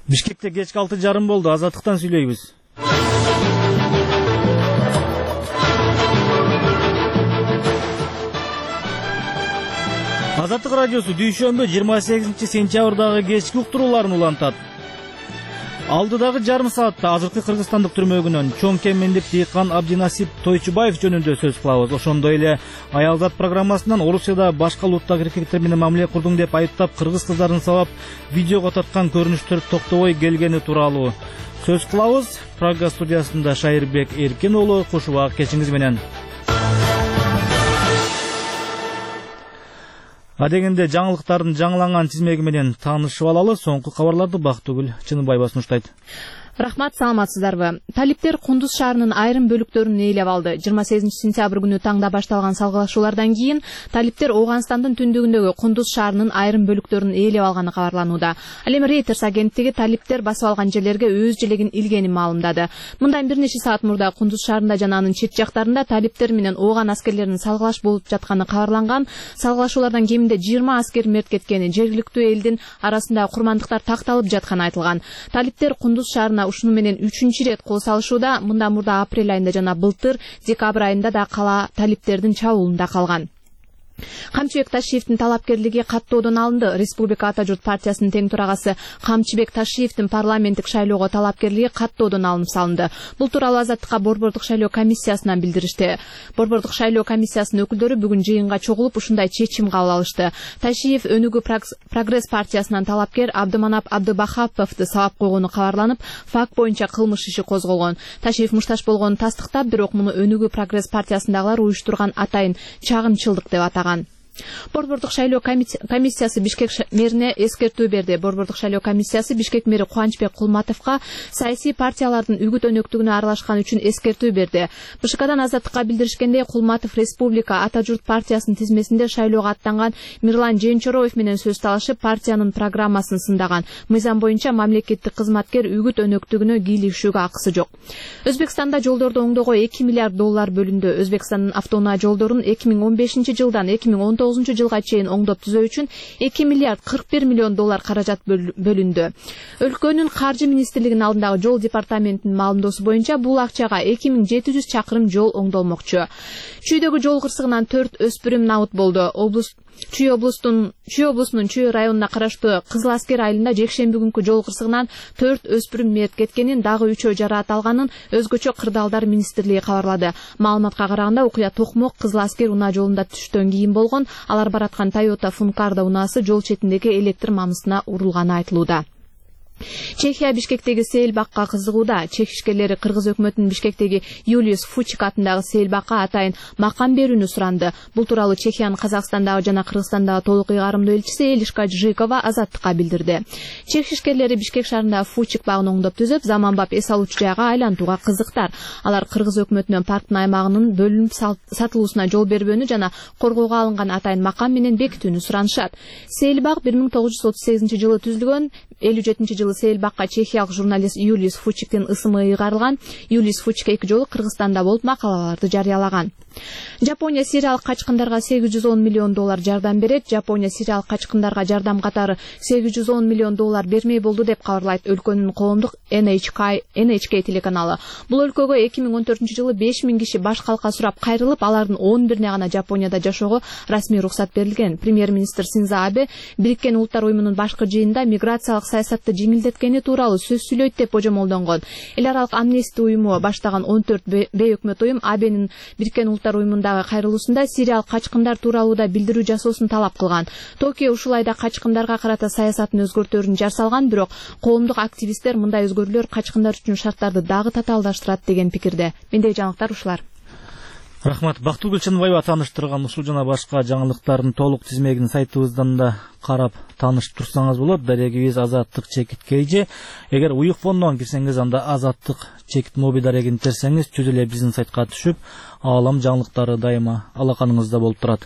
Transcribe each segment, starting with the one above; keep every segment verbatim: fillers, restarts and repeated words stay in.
Бишкекте кечки алты жарым болду. Азаттыктан сүйлөйбүз. Азаттык радиосу дүйшөмбү жыйырма сегизинчи сентябрдагы кечки уктурууларын улантат. Алдыдагы жарым саатта азыркы кыргызстандык түрмөгүнөн чоң кемендик дыйкан Абдинасип Тойчубаев жөнүндө сөз кылабыз. Ошондой эле Аялзат программасынан Орусияда башка улуттагы эркектер менен мамиле курдуң деп айыптап кыргыз кыздарын сабап видеого тарткан көрүнүштөр токтобой келгени тууралуу сөз кылабыз. Прага студиясында Шайырбек Эркин уулу, куш убак кечиңиз менен. Адегенде жаңылыктардын жаңыланган тизмеги менен таанышып алалы. Соңку кабарларды Бактыгүл Чыныбаева сунуштайт. Рахмат, саламатсыздарбы. Талиптер Кундуз шаарынын айрым бөлүктөрүн ээлеп алды. жыйырма сегизинчи сентябрь күнү таңда башталган салгылашуулардан кийин талиптер Ооганстандын түндүгүндөгү Кундуз шаарынын айрым бөлүктөрүн ээлеп алганы кабарланууда. Ал эми Reuters агенттиги талиптер басып алган жерлерге өз желегин илгенин маалымдады. Мындан бир нече саат мурда Кундуз шаарында жана анын чет жактарында талиптер менен Ооган аскерлеринин салгылаш болуп жатканы кабарланган. Салгылашуулардан кеминде жыйырма аскер мерт кеткени, жергиликтүү элдин арасында курмандыктар такталып жатканы айтылган. Талиптер Кундуз шаарына ушуну менен үчүнчү ирет кол салышууда. Мындан мурда апрель айында жана былтыр декабрь айында да кала талиптердин чабуулунда калган. Камчыбек Ташиевдин талапкерлиги каттоодон алынды. Республика Ата журт партиясынын тең турагасы Камчыбек Ташиевдин парламенттик шайлоого талапкерлиги каттоодон алынып салынды. Бул тууралуу Азаттыкка Борбордук шайлоо комиссиясынан билдиришти. Борбордук шайлоо комиссиясынын өкүлдөрү бүгүн жыйынга чогулуп ушундай чечим кабыл алышты. Ташиев Өнүгүү прогресс партиясынан талапкер Абдыманап Абдыбахаповду сабап койгону кабарланып, факт боюнча кылмыш иши козголгон. Ташиев мушташ болгонун тастыктап, бирок муну Өнүгүү прогресс партиясындагылар уюштурган атайын чагымчылдык деп атаган. Борбордук шайлоо комиссиясы Бишкек мэрине эскертүү берди. Борбордук шайлоо комиссиясы Бишкек мэри Кубанычбек Кулматовго саясий партиялардын үгүт өнөктүгүнө аралашкан үчүн эскертүү берди. БШКдан Азаттыкка билдиришкендей, Кулматов Республика Ата журт партиясынын тизмесинде шайлоого аттанган Мирлан Жээнчороев менен сөз талашып, партиянын программасын сындаган. Мыйзам боюнча мамлекеттик кызматкер үгүт өнөктүгүнө кийлигишүүгө акысы жок. Өзбекстанда жолдорду оңдоого эки миллиард доллар бөлүндү. Өзбекстандын автоунаа жолдорун эки миң он бешинчи жылдан эки миң он тогузунчу жылга чейин оңдоп түзөө үчүн эки миллиард кырк бир миллион доллар каражат бөлүндү. Өлкөнүн каржы министрлигинин алдындагы жол департаментинин маалымдоосу боюнча бул акчага эки миң жети жүз чакырым жол оңдолмокчу. Чүйдөгү жол кырсыгынан төрт өспүрүм набыт болду. Облус Чүй облустун Чүй облусунун Чүй районуна караштуу Кызыл Аскер айылында жекшемби күнкү жол кырсыгынан төрт өспүрүм мерт кеткенин, дагы үчөө жараат алганын өзгөчө кырдаалдар министрлиги кабарлады. Маалыматка караганда, окуя Токмок Кызыл Аскер унаа жолунда түштөн кийин болгон. Алар бараткан Toyota Funcarda унаасы жол четиндеги электр мамысына урулганы айтылууда. Чехия Бишкектеги сейилбакка кызыгууда. Чех ишкерлери Кыргыз өкмөтүнүн Бишкектеги Юлиус Фучик атындагы сейилбакка атайын макам берүүнү суранды. Бул тууралуу Чехиянын Казакстандагы жана Кыргызстандагы толук ыйгарымдуу элчиси Элишка Жикова Азаттыкка билдирди. Чех ишкерлери Бишкек шаарындагы Фучик багын оңдоп түзөп, заманбап эс алуучу жайга айлантууга кызыктар. Алар Кыргыз өкмөтүнөн парктын аймагынын бөлүнүп сатылуусуна жол бербөөнү жана коргоого алынган атайын макам менен бекитүүнү суранышат. Сейилбак бир миң тогуз жүз отуз сегизинчи жылы түзүлгөн. элүү жетинчи жылы сейилбакка чехиялык журналист Юлиус Фучиктин ысымы ыйгарылган. Юлиус Фучик эки жолу Кыргызстанда болуп макалаларды жарыялаган. Жапония сириялык качкындарга сегиз жүз он миллион доллар жардам берет. Жапония сириялык качкындарга жардам катары сегиз жүз он миллион доллар бермей болду деп кабарлайт өлкөнүн коомдук Эн Эйч Кей телеканалы. Бул өлкөгө эки миң он төртүнчү жылы беш миң киши баш калка сурап кайрылып, алардын он бирине гана Жапонияда жашоого расмий уруксат берилген. Премьер-министр Синзо Абе Бириккен Улуттар уюмунун башкы жыйынында миграциялык саясатты жеңилдеткени тууралуу сөз сүйлөйт деп божомолдонгон. Эл аралык амнистия уюму баштаган он төрт бейөкмөт уюм Абенин Бириккен Улуттар уюмундагы кайрылуусунда сириялык качкындар тууралууда билдирүү жасоосун талап кылган. Токио ушул айда качкындарга карата саясатын өзгөртөөрүн жар салган, бирок коомдук активисттер мындай өзгөрүүлөр качкындар үчүн шарттарды дагы татаалдаштырат деген пикирде. Мендеги жаңылыктар ушулар. Рахмат. Бактыгүл Чыныбаева тааныштырган ушул жана башка жаңылыктардын толук тизмегин сайтыбыздан да карап таанышып турсаңыз болот. Дарегибиз Азаттык чекит кейже. Эгер уюк фондон кирсеңиз, анда Азаттык чекит моби дарегин терсеңиз, түз эле биздин сайтка түшүп, аалам жаңылыктары дайыма алаканыңызда болуп турат.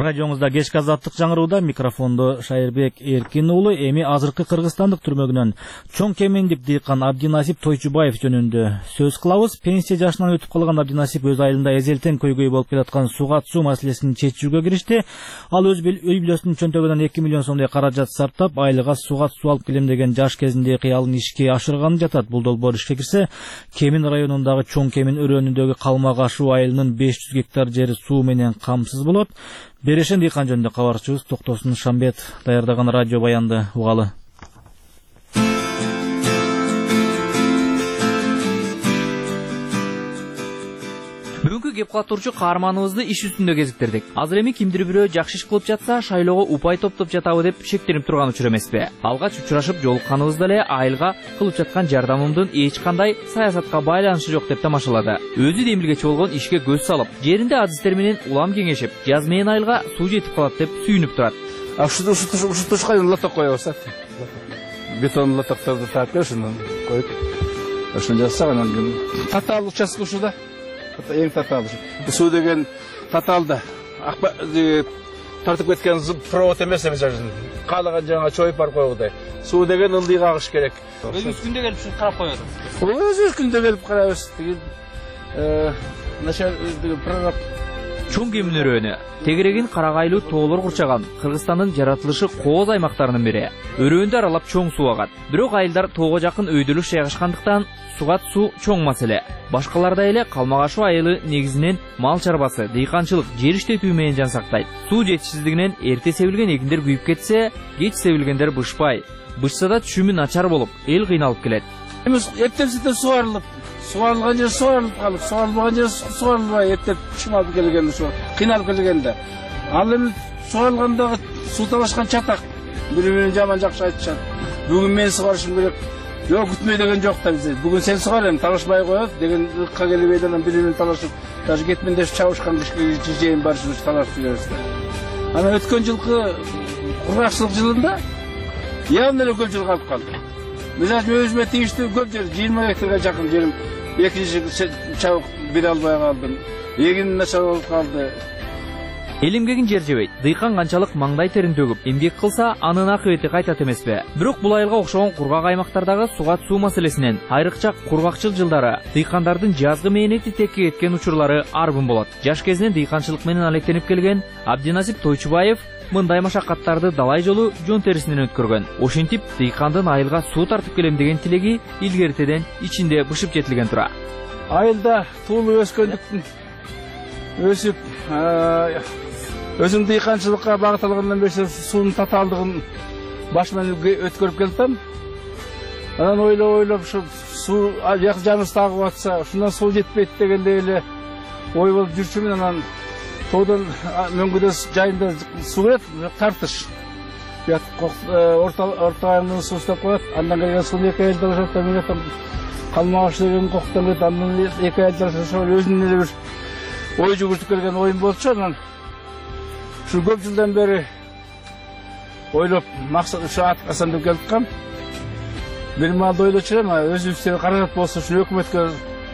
радиоңузда кечки азаттык жаңырууда микрофондо Шайырбек Эркин уулу. Эми азыркы Кыргызстандык түрмөгүнөн чоң кемендип дыйкан Абдинасип Тойчубаев жөнүндө сөз кылабыз. Пенсия жашынан өтүп калган Абдинасип өз айылында эзелтен көйгөй болуп келаткан суга суу маселесин чечүүгө киришти. Ал өз үй бүлөсүнүн чөнтөгүнөн эки миллион сомдой каражат сарптап, айлыга суга суу алып келем деген жаш кезинде кыялын ишке ашырганы жатат. Бул долбоор ишке кирсе, Кемин районундагы чоң Кемин өрөөнүндөгү Калмагашуу айылынын беш жүз гектар жери суу менен камсыз болот. Берешен дыйкан жөнүндө кабарчыбыз Токтосун Шамбет даярдаган радио баянды угалы. Бүгүнкү кеп катуурчу каарманыбызды иш үстүндө кезиктирдик. Азыр эми кимдир бирөө жакшы иш кылып жатса, шайлоого упай топтоп жатабы деп шектенип турган учур эмеспи? Алгач учурашып жолукканыбызда эле айылга кылып жаткан жардамымдын эч кандай саясатка байланышы жок деп тамашалады. Өзү демилгечи болгон ишке көз салып, жеринде адистер менен улам кеңешип, жаз менен айылга суу жетип калат деп сүйүнүп турат. А ушул ушул ушул тушка лоток коюп атат. Бетон лотокторду таап ушуну коюп. Ошону жасак анан татаал участок ушуда. Эң татаал. Суу деген татаалда. Тартып кеткен провод эмес эмес ажын. Каалаган жаңа чоюп барып койгудай. Суу деген ылдый кагыш керек. Өзүңүз күндө келип ушуну карап коёсуз. Өзүбүз күндө келип карайбыз. Э, начал прораб Чоң Кемин өрөөнү тегерегин карагайлуу тоолор курчаган Кыргызстандын жаратылышы кооз аймактарынын бири. Өрөөндө аралап чоң суу агат. Бирок айылдар тоого жакын өйдөлүк жайгашкандыктан сугат суу чоң маселе. Башкалардай эле Калмагашуу айылы негизинен мал чарбасы, дыйканчылык, жер иштетүү менен жан сактайт. Суу жетишсиздигинен эрте себилген эгиндер күйүп кетсе, кеч себилгендер бышпай. Бышса да түшүмү начар болуп, эл кыйналып келет. Эптеп-сетеп сугарылып, сугарылган жер сугарылып калып, сугарылбаган жер сугарылбай, эптеп чымалып келгенде ушу кыйналып келгенде. Ал эми сугарылгандагы суу табашкан чатак бири-бирин жаман жакшы айтышат. Бүгүн мен сугарышым керек. Жок, күтмөй деген жок да бизде. Бүгүн сен сугар, эми талашпай коет деген ыкка келип эле бири-бирин талашып, даже кетмен деп чабышкан кишиге жейин барышып талашып жүрөбүз. Анан өткөн жылкы кургакчылык жылында явно эле көп жыл калып калды. Мисалы өзүмө тийиштүү көп жер жыйырма гектарга жакын жерим экинчи чабык бере албай калдым. Эгин начар болуп калды. Эл эмгегин жер жебейт. Дыйкан канчалык маңдай терин төгүп эмгек кылса, анын акыбети кайтат эмеспи? Бирок бул айылга окшогон кургак аймактардагы сугат суу маселесинен, айрыкча кургакчыл жылдары дыйкандардын жазгы мээнети текке кеткен учурлары арбын болот. Жаш кезинен дыйканчылык менен алектенип келген Абдинасип Тойчубаев мындай машакаттарды далай жолу жон терисинен өткөргөн. Ошентип дыйкандын айылга суу тартып келем деген тилеги илгертеден ичинде бышып жетилген тура. Айылда туулуп өскөндүктүн өсүп, өзүм дыйканчылыкка багытталгандан бери суунун татаалдыгын башынан өткөрүп келатам. Анан ойлоп ойлоп ушу суу жак жаныбызда агып атса, ушундан суу жетпейт дегенде эле ой болуп жүрчүмүн. Анан тоодон мөңгүдө жайында суу келет, тартыш. Орто айылдын суу устап коет, андан келген сууну эки айылда алышат, мен Калмагаш деген коктон келет, андан эки айылда алышат. Өзүнүн эле бир ой жүгүртүп келген оюм болчу. Анан ушу көп жылдан бери ойлоп максат ушу аткасан деп келаткам. Бир маалда ойлочу элем, өзүбүздө каражат болсо ушу өкмөткө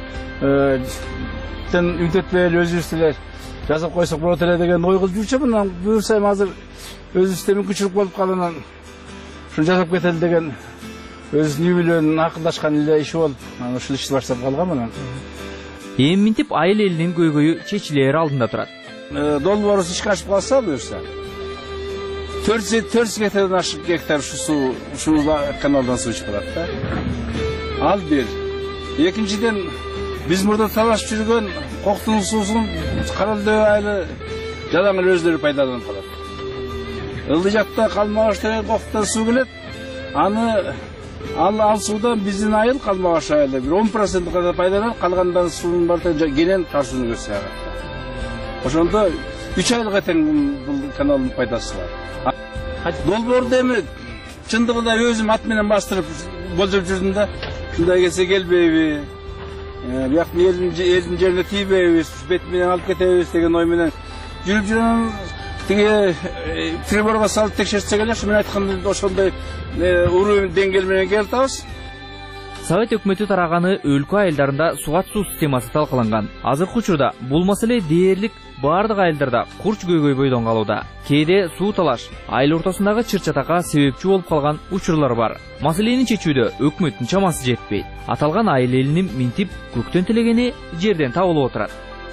тен үмүттөй эле өзүбүздө жасап койсок болот эле деген ой кылып жүрчүмүн. Анан буюрсам азыр өзүбүздө мүмкүнчүлүк болуп калгандан ушуну жасап кетели деген өзүнүн үй бүлөнүн акылдашкан эле иши болуп, анан ушул ишти баштап калгам. Анан эми минтип айыл элинин көйгөйү чечилээр алдында турат. Долбоорубуз ишке ашып калса, буюрса төрт жүз гектардан ашык гектар ушу суу, ушул каналдан суу ичип калат да. Ал бир. Экинчиден, биз мурда талашып жүргөн коктун суусун Каралдөбө айылы жалаң эле өздөрү пайдаланып калат. Ылдый жакта Калмагаш деген коктон суу келет. Аны ал ал суудан биздин айыл Калмагаш айылы бир он процент гана пайдаланып, калгандан суунун баардыгы кенен тарсууну көрсө агат. Ошондо үч айылга тең бул каналдын пайдасы бар. Долбоорду эми чындыгында өзүм ат менен бастырып болжоп жүрдүм да. Ушундай келсе келбейби? Бияктын элдин жерине тийбейбиз, бет менен алып кетебиз деген ой менен жүрүп жүрөм. Тиги приборго салып текшертсек эле, ушу мен айткандай ошондой уровень деңгээл менен келатабыз. Совет өкмөтү тараганы өлкө айылдарында сугат суу системасы талкаланган. Азыркы учурда бул маселе дээрлик бардык айылдарда курч көйгөй бойдон калууда. Кээде суу талаш, айыл ортосундагы чыр-чатакка себепчи болуп калган учурлар бар. Маселени чечүүдө өкмөттүн чамасы жетпейт. Аталган айыл элинин минтип көктөн тилегени жерден табылып отурат.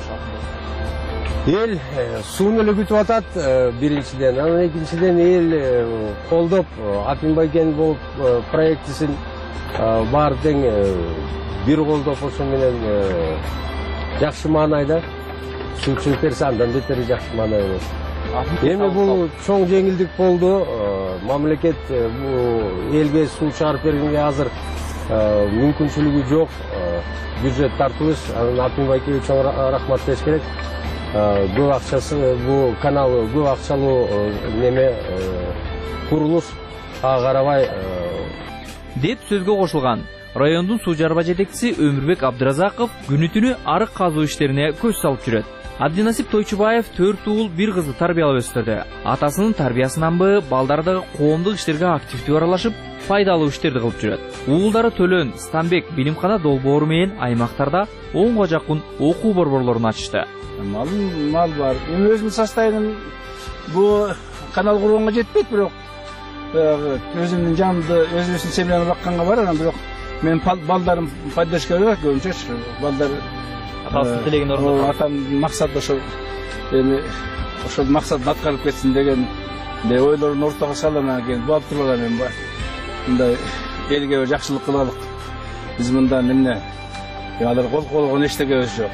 Эл сууну эле күтүп атат биринчиден, анан экинчиден эл колдоп Акимбайкен болуп проектисин бар тең бир колдоп ошо менен жакшы маанайда суу берсе андан бетери жакшы маанай болот. Эми бул чоң жеңилдик болду. Мамлекет бул элге суу чыгарып бергенге азыр мүмкүнчүлүгү жок. Бюджет тартыбыз, анан Акимбайкеге чоң рахмат деш керек. Көп акчасы бул канал көп акчалуу неме курулуш ага карабай деп сөзгө кошулган райондун суу жарба жетекчиси Өмүрбек Абдыразаков күнү-түнү арык казуу иштерине көз салып жүрөт. Абдинасип Тойчубаев төрт уулу бир кызды тарбиялап өстүрдү. Атасынын тарбиясынан бы балдардагы коомдук иштерге активдүү аралашып, пайдалуу иштерди кылып жүрөт. Уулдары Төлөн, Станбек билимкана долбоору менен аймактарда онго жакын окуу борборлорун ачышты. Мал мал бар. Эми өзүмдүн составым бу канал курганга жетпейт, бирок өзүмдүн жанымды өзүбүздүн семьяны бакканга бар, анан бирок мен балдарым поддержка берет көбүнчөчү. Балдар атасынын тилегин орнотот. Атамдын максаты ошол эми ошол максатын аткарып кетсин деген ойлорун ортого салып анан болуп турган мен бар. Мындай элге бир жакшылык кылалык. Биз мындан эмне алар кол колгон эчтекебиз жок.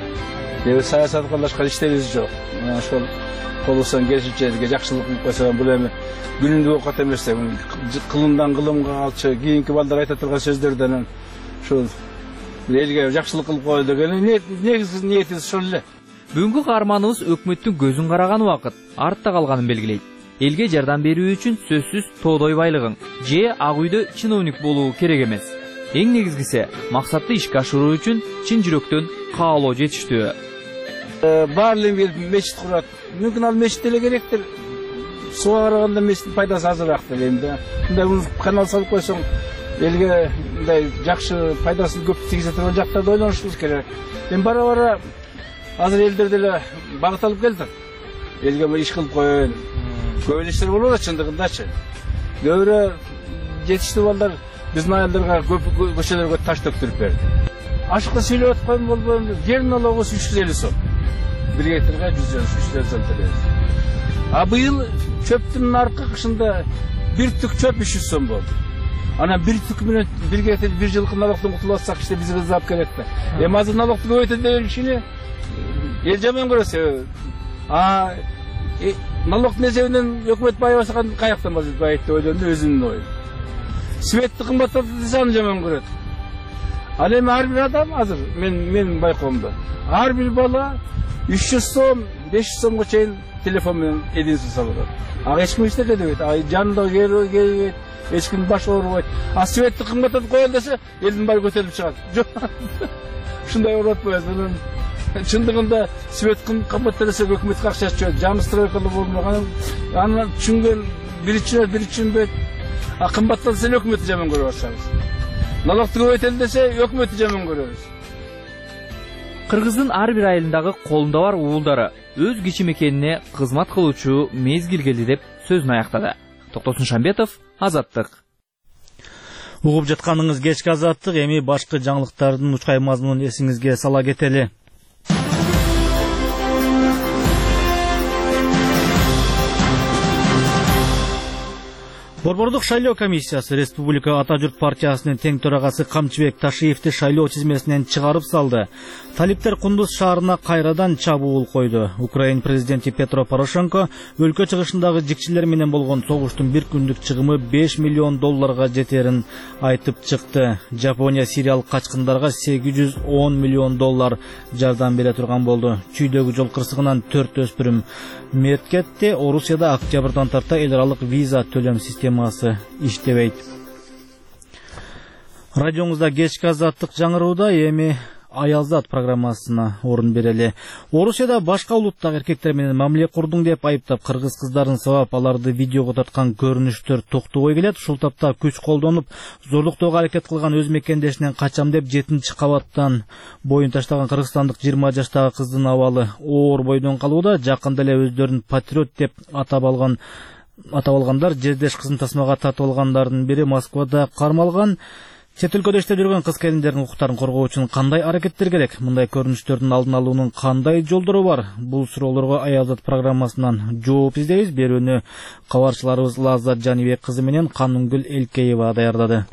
Эми саясат кылышкан иштерибиз жок. Ошол колусун келишинче элге жакшылык кылып койсо бул эми күнүндүк окат эмес. Кылымдан кылымга алчы, кийинки балдар айта турган сөздөрдөн ушул элге жакшылык кылып коелу деген негизги ниетибиз ошол эле. Бүгүнкү каарманыбыз өкмөттүн көзүн караган убакыт артта калганын белгилейт. Элге жардам берүү үчүн сөзсүз тоодой байлыгың же ак үйдө чиновник болуу керек эмес. Эң негизгиси максатты ишке ашыруу үчүн чын жүрөктөн каалоо жетиштүү. Баарлык келип мечит курат. Мүмкүн ал мечит эле керектир. Сууга караганда мечиттин пайдасы азыраактыр эми да. Мындай канал салып койсоң элге мындай жакшы пайдасын көп тийгизе турган жактарды ойлонушубуз керек. Эми бара-бара азыр элдер деле багыт алып келди. Элге иш кылып коеюн. Көп иштер болуп атат чындыгындачы. Көбүрө жетиштүү балдар биздин айылдарга көп көчөлөргө таш төктүрүп берди. Ашыкта сүйлөп аткан болбойм. Жер налогусу үч жүз элүү сом. бир гектарга жүз үч жүз элүү сом төлөйбүз. А быйыл чөптүн аркы кышында бир түк чөп үч жүз сом болду. Анан бир түк менен бир гектар бир жылкы налогтон кутулуп атсак иште бизге кызап керек да. Эми азыр налогду көбөйтөт деген ишини эл жаман көрөсү. А налогдун эсебинен өкмөт байыбасаган каяктан байыйт деп ойлоду өзүмдүн оюм. Светти кымбаттатты десе аны жаман көрөт. Ал эми ар бир адам азыр мен менин байкоомдо ар бир бала үч жүз сом, беш жүз сомго чейин телефон менен эдинсиз салып атат. Ага эч ким иштете дебейт. Ай жанында келбейт, эч ким баш оорубайт. А светти кымбаттатып коелу десе элдин баары көтөрүлүп чыгат. Жок. Ушундай ооротпойбуз. Анан чындыгында свет кымбаттаса өкмөткө акча чөйт. Жаңы стройкалар болмогон. Аны түшүнгөн биричи бир түшүнбөйт. А кымбатталса эле өкмөттү жаман көрүп атабыз. Налогду көбөйтөлү десе өкмөттү жаман көрөбүз. Кыргыздын ар бир айылындагы колунда бар уулдары өз кичи мекенине кызмат кылуучу мезгил келди деп сөзүн аяктады. Токтосун Шамбетов, Азаттык. Угуп жатканыңыз кечки Азаттык, эми башкы жаңылыктардын учкай мазмунун эсиңизге сала кетели. Борбордук шайлоо комиссиясы Республика Ата журт партиясынын тең төрагасы Камчыбек Ташиевди шайлоо тизмесинен чыгарып салды. Талиптер Кундуз шаарына кайрадан чабуул койду. Украин президенти Петро Порошенко өлкө чыгышындагы жикчилер менен болгон согуштун бир күндүк чыгымы беш миллион долларга жетерин айтып чыкты. Жапония Сириялык качкындарга сегиз жүз он миллион доллар жардам бере турган болду. Чүйдөгү жол кырсыгынан төрт өспүрүм мерт кетти. Орусияда октябрдан тарта эл аралык виза төлөм системасы иштебейт. Радиоңузда кечки Азаттык жаңырууда, эми аялзат программасына орун берели. Орусияда башка улуттагы эркектер менен мамиле курдуң деп айыптап кыргыз кыздарын сабап, аларды видеого тарткан көрүнүштөр токтобой келет. Ушул тапта күч колдонуп, зордуктоого аракет кылган өз мекендешинен качам деп жетинчи кабаттан боюн таштаган кыргызстандык жыйырма жаштагы кыздын абалы оор бойдон калууда. Жакында эле өздөрүн патриот деп атап алган атап алгандар жердеш кызын тасмага тартып алгандардын бири Москвада кармалган. Чет өлкөдө иштеп жүргөн кыз келиндердин укуктарын коргоо үчүн кандай аракеттер керек? Мындай көрүнүштөрдүн алдын алуунун кандай жолдору бар? Бул суроолорго аялзат программасынан жооп издейбиз. Берүүнү кабарчыларыбыз Лаззат Жанибек кызы менен Канунгүл Элкеева даярдады.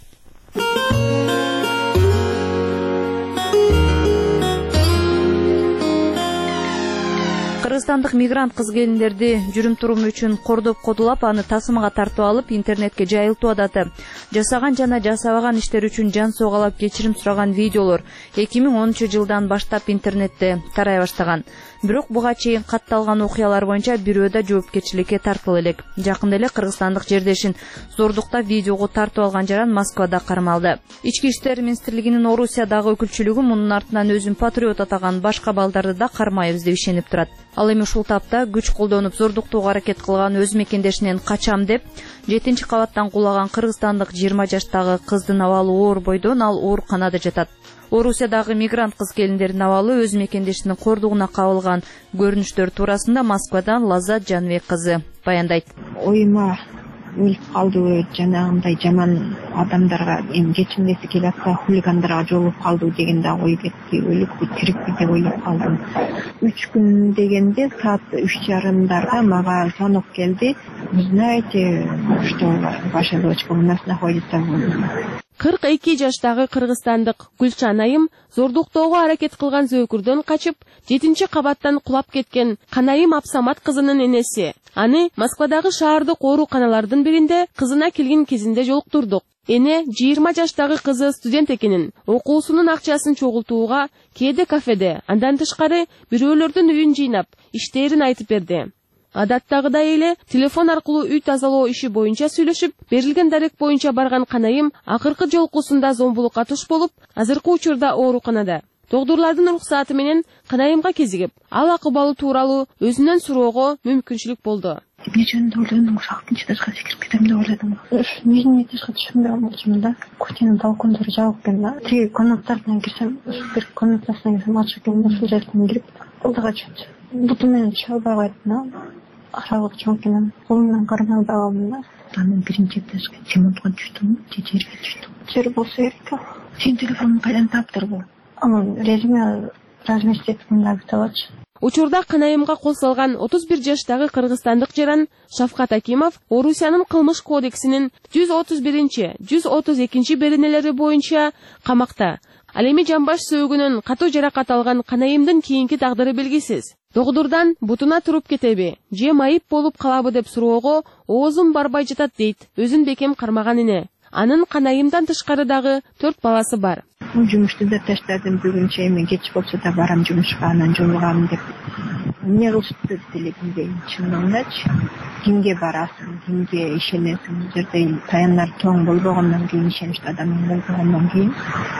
Кыргызстандык мигрант кыз келиндерди жүрүм туруму үчүн кордоп кодулап, аны тасмага тартып алып, интернетке жайылтуу адаты. Жасаган жана жасабаган иштер үчүн жан согалап кечирим сураган видеолор эки миң онунчу жылдан баштап интернетте тарай баштаган. Бирок буга чейин катталган окуялар боюнча бирөө да жоопкерчиликке тартыла элек. Жакында эле кыргызстандык жердешин зордуктап видеого тартып алган жаран Москвада кармалды. Ички иштер министрлигинин Орусиядагы өкүлчүлүгү мунун артынан өзүн патриот атаган башка балдарды да кармайбыз деп ишенип турат. Ал эми ушул тапта күч колдонуп зордуктоого аракет кылган өз мекендешинен качам деп жетинчи кабаттан кулаган кыргызстандык жыйырма жаштагы кыздын абалы оор бойдон, ал ооруканада жатат. Орусиядагы мигрант кыз келиндердин абалы өз мекендешинин кордугуна кабылган көрүнүштөр туурасында Москвадан Лаззат Жаныбек кызы баяндайт. Оюма өлүп калдыбы, жанагындай жаман адамдарга эми кечингеси келип атса, хулигандарга жолугуп калдыбы деген да ой кетти. Өлүкпү, тирикпи деп ойлоп калдым. Үч күн дегенде саат үч жарымдарда мага звонок келди. Знаете, что ваша дочка у нас находится в кырк эки жаштагы кыргызстандык Гүлчан айым зордуктоого аракет кылган зөөкүрдөн качып, жетинчи кабаттан кулап кеткен Канайым Апсамат кызынын энеси. Аны Москвадагы шаардык ооруканалардын биринде кызына келген кезинде жолуктурдук. Эне жыйырма жаштагы кызы студент экенин, окуусунун акчасын чогултууга кээде кафеде, андан тышкары бирөөлөрдүн үйүн жыйнап, иштерин айтып берди. Адаттагыдай эле телефон аркылуу үй тазалоо иши боюнча сүйлөшүп, берилген дарек боюнча барган Канайым акыркы жолкусунда зомбулукка туш болуп, азыркы учурда ооруканада. Докторлордун уруксаты менен Канайымга кезигип, ал акыбалы тууралуу өзүнөн суроого мүмкүнчүлүк болду. Нечен ойлодум, ушактын ичине кирип кетем деп ойладым. Үйүнө тышка түшүнбөй калдым да. Кухнянын балкондору жабык экен да. Тиги комнаттардан кирсем, бир комнатасынан кирсем, ачык экен, ушул жерден кирип, алдыга чыкты. Буту менен чалбай койдум да. Аралык чоңкенен колумдан кармалып алдым да. Анын биринчи этажга темирден түштүм, жерге түштүм. Жер болсо керек. Сен телефонун кайдан таптырбы? Анын резюме разместителинде табачы. Учурда Канайымга кол салган отуз бир жаштагы кыргызстандык жаран Шавкат Акимов Орусиянын кылмыш кодексинин жүз отуз биринчи, жүз отуз экинчи беренелери боюнча камакта. Ал эми жамбаш сөөгүнөн катуу жаракат алган Канайымдын кийинки тагдыры белгисиз. Догдурдан бутуна туруп кетеби, же майып болуп калабы деп суроого оозум барбай жатат дейт өзүн бекем кармаган эне. Анын Канайымдан тышкары дагы төрт баласы бар. Жумушту да таштадым, бүгүнчө эми кеч болсо да барам жумушка, анан жолугам деп. Эмне кылышты делегимде чындыгындачы. Кимге барасың, кимге ишенесиң, бул жерде таянар тоң болбогондон кийин, ишеничтүү адам болбогондон кийин.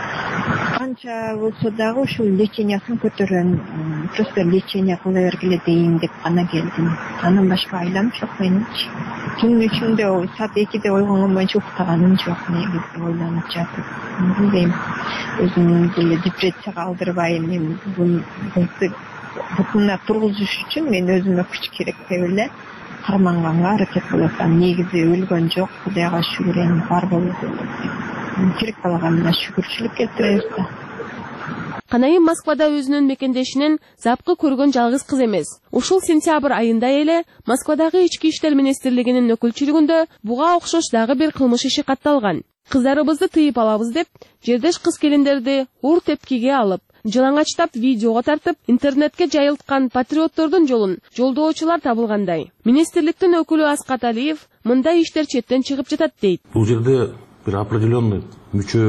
Канча болсо дагы ушул лечениясын көтөргөн, просто лечения кыла бергиле дейин деп гана келдим. Андан башка айлам жок меничи. Түн ичинде саат экиде ойгонгон боюнча уктаганым жок, негизи ойлонуп жатып. Билбейм, өзүмдү деле депрессияга алдырбайм, мен бул бутуна тургузуш үчүн мен өзүмө күч керек деп эле карманганга аракет кылып атам. Негизи өлгөн жок, Кудайга шүгүр, эми бар болуп тирик калганына шүгүрчүлүк келтиребиз да. Канайым Москвада өзүнүн мекендешинен запкы көргөн жалгыз кыз эмес. Ушул сентябрь айында эле Москвадагы ички иштер министрлигинин өкүлчүлүгүндө буга окшош дагы бир кылмыш иши катталган. Кыздарыбызды тыйып алабыз деп, жердеш кыз келиндерди ур тепкиге алып, жылаңачтап видеого тартып, интернетке жайылткан патриоттордун жолун жолдоочулар табылгандай. Министрликтин өкүлү Аскат Алиев мындай иштер четтен чыгып жатат дейт. Бул жерде бир определенный мүчө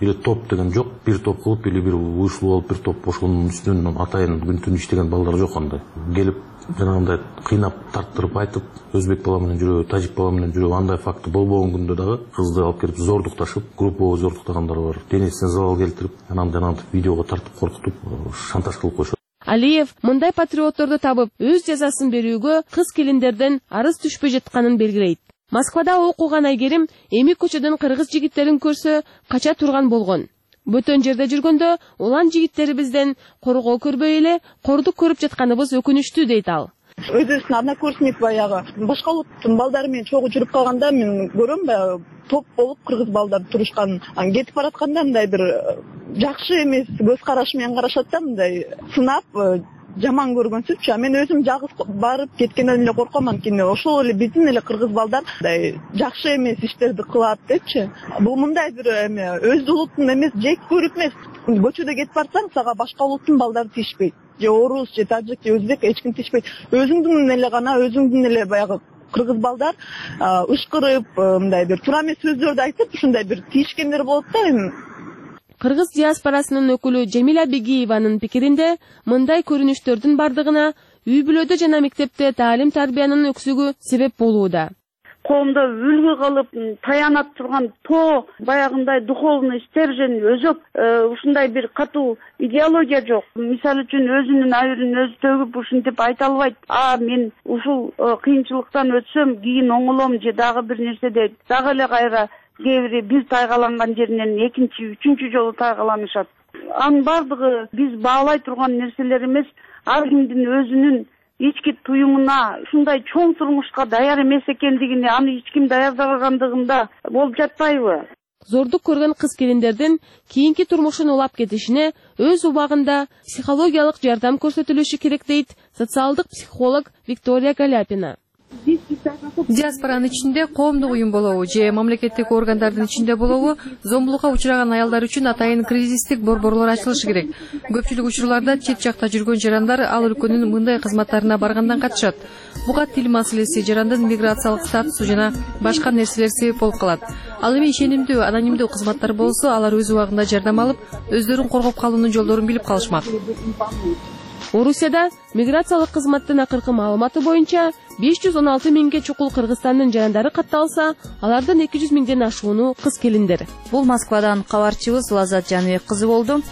или топ деген жок, бир топ кылып или бир уюшулуп алып бир топ ошонун үстүнөн атайын күн түн иштеген балдар жок андай. Келип жанагындай кыйнап тарттырып айтып, өзбек бала менен жүрөбү, тажик бала менен жүрөбү, андай факты болбогон күндө дагы кызды алып келип зордукташып, групповой зордуктагандар бар. Денесине залал келтирип, анан жанагындай видеого тартып коркутуп, шантаж кылып коюшат. Алиев мындай патриотторду табып, өз жазасын берүүгө кыз келиндерден арыз түшпөй жатканын белгилейт. Москвада окуган Айгерим эми көчөдөн кыргыз жигиттерин көрсө кача турган болгон. Бөтөн жерде жүргөндө улан жигиттерибизден коргоо көрбөй эле кордук көрүп жатканыбыз өкүнүчтүү дейт ал. Өзүбүздүн однокурсник баягы башка улуттун балдары менен чогуу жүрүп калганда мен көрөм баягы топ болуп кыргыз балдар турушкан. Анан кетип баратканда мындай бир жакшы эмес көз караш менен карашат да, мындай сынап жаман көргөнсүзчү. Мен өзүм жалгыз барып кеткенден эле корком, анткени ошол эле биздин эле кыргыз балдар мындай жакшы эмес иштерди кылат депчи. Бул мындай бир эме өз улуттун эмес, жек көрүп эмес. Көчөдө кетип барсаң, сага башка улуттун балдары тийишпейт. Же орус, же тажик, же өзбек эч ким тийишпейт. Өзүңдүн эле гана, өзүңдүн эле баягы кыргыз балдар ышкырып, мындай бир туура эмес сөздөрдү айтып, ушундай бир тийишкендер болот да. Кыргыз диаспорасынын өкүлү Жемила Бегиеванын пикиринде, мындай көрүнүштөрдүн бардыгына үй бүлөдө жана мектепте таалим тарбиянын өксүгү себеп болууда. Коомдо үлгү кылып таянат турган то баягындай духовный стержень өзөк ушундай бир катуу идеология жок. Мисалы үчүн өзүнүн айырын өзү төгүп ушинтип айта албайт. А мен ушул кыйынчылыктан өтсөм кийин оңолом же дагы бир нерседе дагы эле кайра кээ бири бир тайгаланган жеринен экинчи, үчүнчү жолу тайгаланышат. Анын бардыгы биз баалай турган нерселер эмес, ар кимдин өзүнүн ички туюмуна, ушундай чоң турмушка даяр эмес экендигине, аны эч ким даярдагандыгында болуп жатпайбы? Зордук көргөн кыз келиндердин кийинки турмушун улап кетишине өз убагында психологиялык жардам көрсөтүлүшү керек дейт социалдык психолог Виктория Галяпина. Диаспоранын ичинде коомдук уюм болобу же мамлекеттик органдардын ичинде болобу, зомбулукка учураган аялдар үчүн атайын кризистик борборлор ачылышы керек. Көпчүлүк учурларда чет жакта жүргөн жарандар ал өлкөнүн мындай кызматтарына баргандан качышат. Буга тил маселеси, жарандын миграциялык статусу жана башка нерселер себеп болуп калат. Ал эми ишенимдүү, анонимдүү кызматтар болсо, алар өз убагында жардам алып, өздөрүн коргоп калуунун жолдорун билип калышмак. Орусияда миграциялык кызматтын акыркы маалыматы боюнча беш жүз он алты миңге чукул Кыргызстандын жарандары катталса, алардан эки жүз миңден ашууну кыз келиндер. Бул Москвадан кабарчыбыз Лазат Жаныбек кызы болду.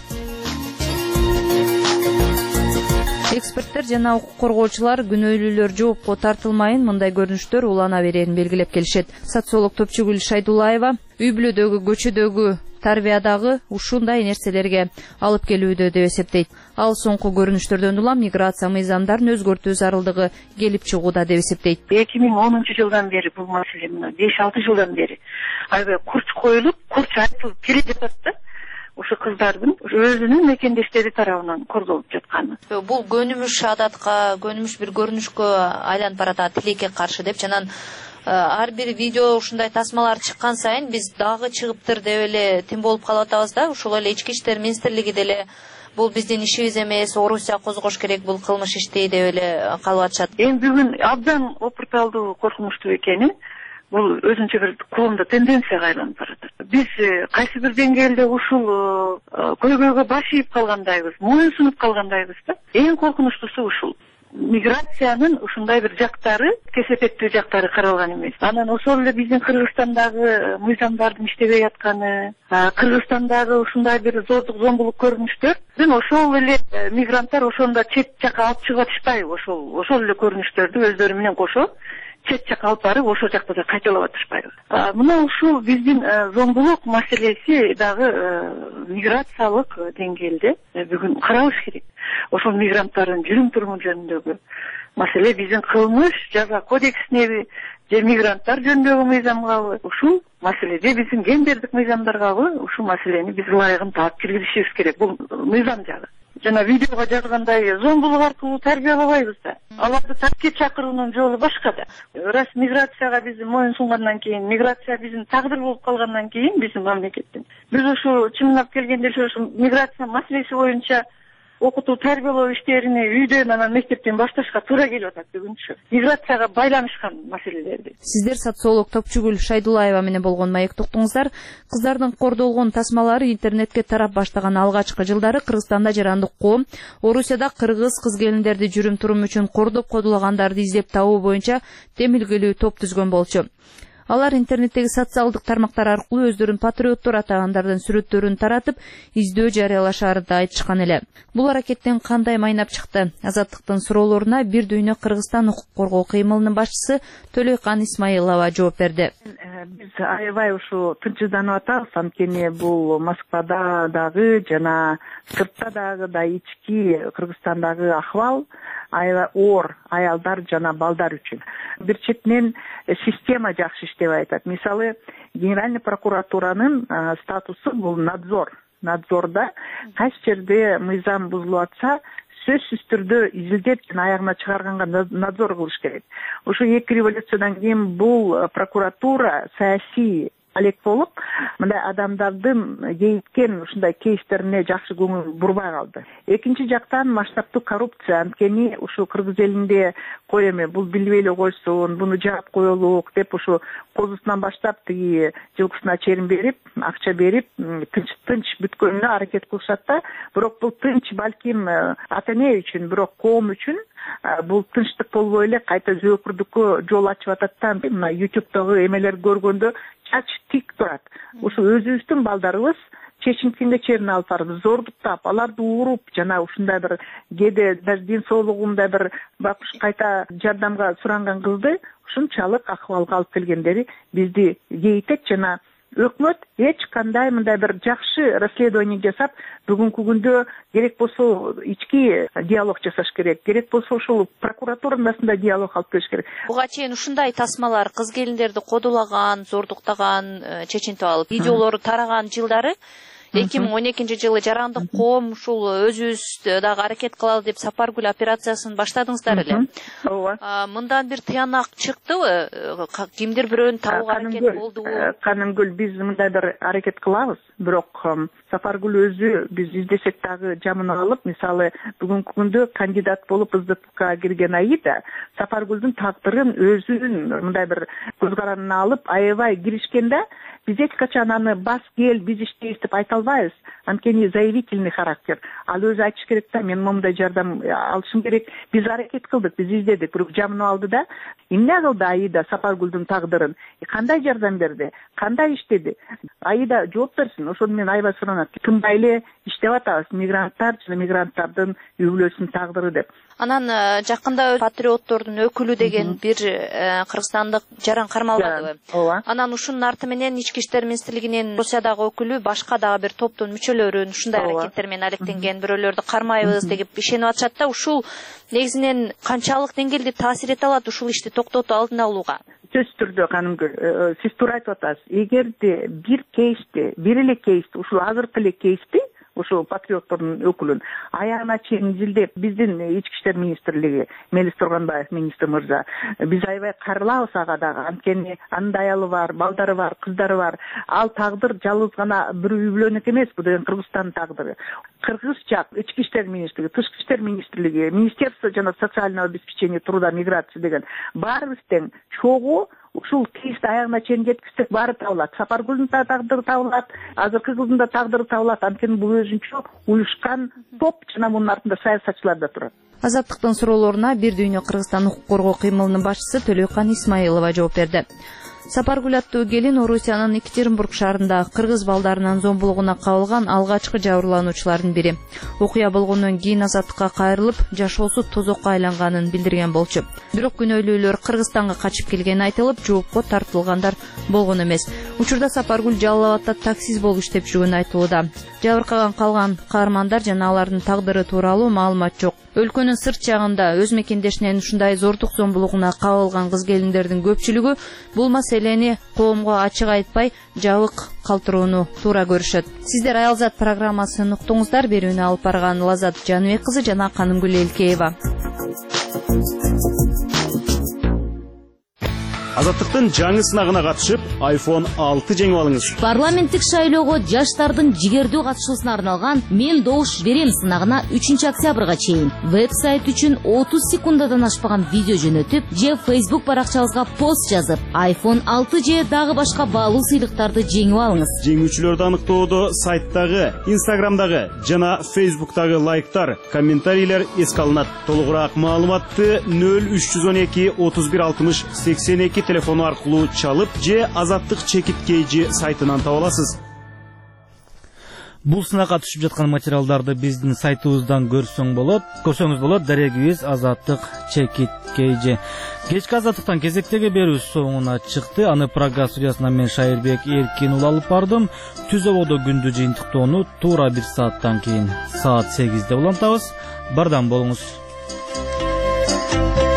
Эксперттер жана укук коргоочулар күнөөлүүлөр жоопко тартылмайын мындай көрүнүштөр улана берерин белгилеп келишет. Социолог Топчугүл Шайдулаева үй бүлөдөгү, көчөдөгү тарбиядагы ушундай нерселерге алып келүүдө деп эсептейт. Ал соңку көрүнүштөрдөн улам миграция мыйзамдарын өзгөртүү зарылдыгы келип чыгууда деп эсептейт. эки миң онунчу жылдан бери бул маселе мына беш алты жылдан бери аябай курч коюлуп, курч айтылып келе жатат да. Ошо кыздардын өзүнүн мекендештери тарабынан корголуп жатканы. Бул көнүмүш адатка, көнүмүш бир көрүнүшкө айланып барат, тилекке каршы деп жанан ар бир видео ушундай тасмалар чыккан сайын биз дагы чыгыптыр деп эле тим болуп калып атабыз да. Ошол эле ички иштер министрлиги деле бул биздин ишибиз эмес, Орусия козгош керек бул кылмыш ишти деп эле калып атышат. Эми бүгүн абдан опурталдуу, коркунучтуу экени бул өзүнчө бир коомдо тенденцияга айланып баратат. Биз кайсы бир деңгээлде ушул көйгөйгө баш ийип калгандайбыз, моюн сунуп калгандайбыз да. Эң коркунучтуусу ушул. Миграциянын ушундай бир жактары, кесепеттүү жактары каралган эмес. Анан ошол эле биздин Кыргызстандагы мыйзамдардын иштебей атканы, Кыргызстандагы ушундай бир зордук, зомбулук көрүнүштөрдүн ошол эле мигранттар ошондо чет жакка алып чыгып атышпайбы? Ошол ошол эле көрүнүштөрдү өздөрү менен кошо чет жакка алып барып, ошол жакта да кайталап атышпайбы? Мына ушул биздин зомбулук маселеси дагы миграциялык деңгээлде бүгүн каралыш керек. Ошол мигранттардын жүрүм туруму жөнүндөгү маселе биздин кылмыш жаза кодексинеби же мигранттар жөнүндөгү мыйзамгабы, ушул маселеде биздин гендердик мыйзамдаргабы ушул маселени биз ылайыгын таап киргизишибиз керек. Бул мыйзам жагы. Жана видеого жазгандай зомбулук аркылуу тарбиялабайбыз да. Аларды тапке чакыруунун жолу башка да. Раз миграцияга биз моюн сунгандан кийин, миграция биздин тагдыр болуп калгандан кийин биздин мамлекеттин биз ушу чынлап келгенде ушу миграция маселеси боюнча окутуу тарбиялоо иштерини үйдөн анан мектептен башташка туура келип атат бүгүнчү. Миграцияга байланышкан маселелерди. Сиздер социолог Топчугүл Шайдулаева менен болгон маектик уктуңуздар. Кыздардын кордолгон тасмалары интернетке тарап баштаган алгачкы жылдары Кыргызстанда жарандык коом Орусияда кыргыз кыз келиндерди жүрүм турум үчүн кордоп кодулагандарды издеп табуу боюнча темилгелүү топ түзгөн болчу. Алар интернеттеги социалдык тармактар аркылуу өздөрүн патриоттор атагандардын сүрөттөрүн таратып, издөө жарыялашаарын да айтышкан эле. Бул аракеттен кандай майнап чыкты? Азаттыктын суроолоруна Бир дүйнө Кыргызстан укук коргоо кыймылынын башчысы Төлөйкан Исмаилова жооп берди. Биз аябай ушу тынчсызданып атабыз, анткени бул Москвада дагы жана сыртта дагы да ички Кыргызстандагы ахвал аябай оор аялдар жана балдар үчүн. Бир четинен система жакшы иштеп айтат. Мисалы, Генеральный прокуратуранын статусу бул надзор. Надзорда кайсы жерде мыйзам бузулуп атса, сөзсүз түрдө изилдеп жана аягына чыгарганга надзор кылыш керек. Ушу эки революциядан кийин бул прокуратура саясий алек болуп, мындай адамдардын кейиткен ушундай кейстерине жакшы көңүл бурбай калды. Экинчи жактан масштабтуу коррупция, анткени ушу кыргыз элинде кой эме бул билбей эле койсун, буну жаап коелук деп ушу козусунан баштап тиги жылкысына черин берип, акча берип, тынч тынч бүткөнүнө аракет кылышат да, бирок бул тынч балким ата эне үчүн, бирок коом үчүн бул тынчтык болбой эле кайта зөөкүрдүккө жол ачып атат да. Мына ютубтогу эмелер көргөндө чач тик турат. Ушу өзүбүздүн балдарыбыз чечинткенге черин алып барып, зордуктап, аларды уруп, жана ушундай бир кээде даже ден соолугунда бир бакыш кайта жардамга суранган кызды ушунчалык акыбалга алып келгендери бизди кейитет жана өкмөт эч кандай мындай бир жакшы расследование жасап, бүгүнкү күндө керек болсо ички диалог жасаш керек, керек болсо ушул прокуратуранын арасында диалог алып келиш керек. Буга чейин ушундай тасмалар кыз келиндерди кодулаган, зордуктаган, чечинтип алып, видеолору тараган жылдары эки миң он экинчи жылы жарандык коом ушул өзүбүз дагы аракет кылалы деп Сапаргүл операциясын баштадыңыздар эле. Ооба. Мындан бир тыянак чыктыбы? Кимдир бирөөнү табууга аракет болдубу? Канымгүл, биз мындай бир аракет кылабыз, бирок Сапаргүл өзү биз издесек дагы жамын алып, мисалы, бүгүнкү күндө кандидат болуп ыздыкка кирген Аида Сапаргүлдүн тагдырын өзүнүн мындай бир көз каранына алып, аябай киришкенде биз эч качан аны бас кел, биз иштейбиз деп айта албайбыз. Анткени заявительный характер. Ал өзү айтыш керек да, мен момундай жардам алышым керек. Биз аракет кылдык, биз издедик, бирок жамын алды да. Эмне кылды Аида Сапаргүлдүн тагдырын? Кандай жардам берди? Кандай иштеди? Аида жооп берсин. Ошону мен аябай суранат. Тынбай эле иштеп атабыз, мигранттар жана мигранттардын үй бүлөсүнүн тагдыры деп. Анан жакында патриоттордун өкүлү деген бир кыргызстандык жаран кармалбадыбы? Ооба. Анан ушунун арты менен Ички иштер министрлигинин Россиядагы өкүлү башка дагы бир топтун мүчөлөрүн ушундай аракеттер менен алектенген бирөөлөрдү кармайбыз деп ишенип атышат да. Ушул негизинен канчалык деңгээлде таасир эте алат ушул ишти токтотуу, алдын алууга? Сөзсүз түрдө Канымгүл, сиз туура айтып атасыз. Эгерде бир кейсти, бир эле кейсти, ушул азыркы эле кейсти ошо патриоттордун өкүлүн аягына чейин изилдеп, биздин ички иштер министрлиги Мелис Турганбаев министр мырза, биз аябай карылабыз ага дагы, анткени анын аялы бар, балдары бар, кыздары бар. Ал тагдыр жалгыз гана бир үй бүлөнүкү эмес, бул деген Кыргызстандын тагдыры. Кыргыз жак ички иштер министрлиги, тышкы иштер министрлиги, министерство жана социального обеспечения труда, миграции деген баарыбыз тең чогуу ушул кейсти аягына чейин жеткизсек баары табылат. Сапаргүлдүн тагдыры табылат, азыркы кыздын да тагдыры табылат. Анткени бул өзүнчө уюшкан топ жана мунун артында саясатчылар да турат. Азаттыктын суроолоруна Бир дүйнө Кыргызстан укук коргоо кыймылынын башчысы Төлөйкан Исмаилова жооп берди. Сапаргүл аттуу келин Орусиянын Екатеринбург шаарындагы кыргыз балдарынын зомбулугуна кабылган алгачкы жабырлануучулардын бири. Окуя болгондон кийин азаттыкка кайрылып, жашоосу тозокко айланганын билдирген болчу. Бирок күнөөлүүлөр Кыргызстанга качып келгени айтылып, жоопко тартылгандар болгон эмес. Учурда Сапаргүл Жалал Абадта таксист болуп иштеп жүргөнү айтылууда. Жабыркаган калган каармандар жана алардын тагдыры тууралуу маалымат жок. Өлкөнүн сырт жагында өз мекендешинен ушундай зордук зомбулугуна кабылган кыз келиндердин көпчүлүгү бул маселени коомго ачык айтпай, жабык калтырууну туура көрүшөт. Сиздер Аялзат программасын уктуңуздар. Берүүнү алып барган Лазат Жаныбек кызы жана Канымгүл Элкеева. Азаттыктын жаңы сынагына катышып, айфон алты жеңип алыңыз. Парламенттик шайлоого жаштардын жигердүү катышуусуна арналган «Мен добуш берем» сынагына үчүнчү октябрга чейин веб-сайт үчүн отуз секундадан ашпаган видео жөнөтүп, же Facebook баракчабызга пост жазып, айфон алты же дагы башка баалуу сыйлыктарды жеңип алыңыз. Жеңүүчүлөрдү аныктоодо сайттагы, Instagramдагы жана Facebook'тагы лайктар, комментарийлер эске алынат. Толугураак маалыматты нөл үч жүз он эки отуз бир алтымыш сексен эки телефону аркылуу чалып же Азаттык чекит кейжи сайтынан таба аласыз. Бул сынакка катышып жаткан материалдарды биздин сайтыбыздан көрсөң болот. Көрсөңүз болот, дарегибиз Азаттык чекит кейжи. Кечки Азаттыктан кезектеги берүү соңуна чыкты. Аны программа студиясынан мен Шайырбек Эркин ул алып бардым. Түзөбодо күндү жыйынтыктоону туура бир сааттан кийин саат сегизде улантабыз. Бардам болуңуз.